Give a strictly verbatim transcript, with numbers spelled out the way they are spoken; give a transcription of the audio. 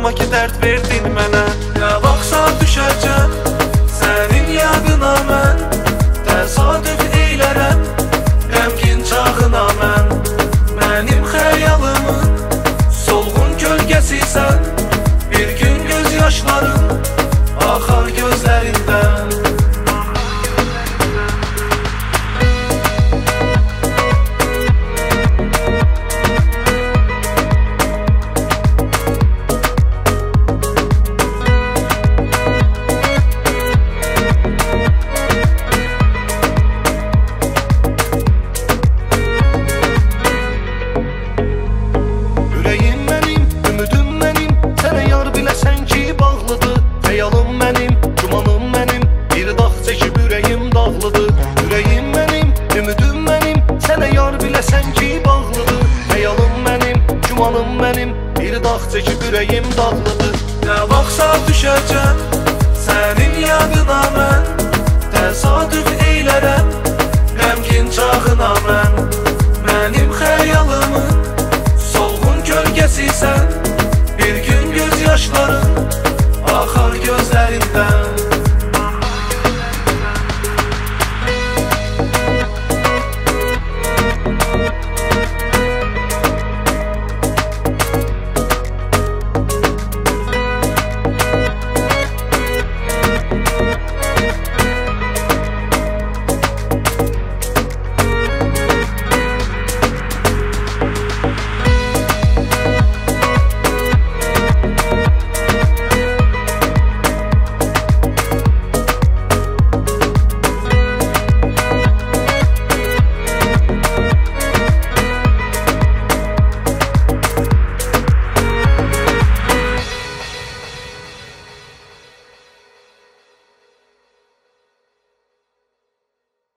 Amma ki dərd verdin mənə. Nə vaxtsa düşəcəm sənin yadına mən, təsadüf eylərəm qəmgin çağına mən. Mənim xəyalımın solğun kölgəsisən, bir gün göz yaşlarım axar gözlərindən. Xəyalım mənim, gümanım mənim, bir dağ çəkib ürəyim dağlıdır. Ürəyim mənim, ümidim mənim, sənə yar biləsən ki bağlıdır. Xəyalım mənim, gümanım mənim, bir dağ çəkib ürəyim dağlıdır. Nə vaxtsa düşəcəm sənin yadına mən, təsadüf eylərəm qəmgin çağına mən. Mənim xəyalımın solğun kölgəsisən, bir gün göz yaşlarım axar gözlər.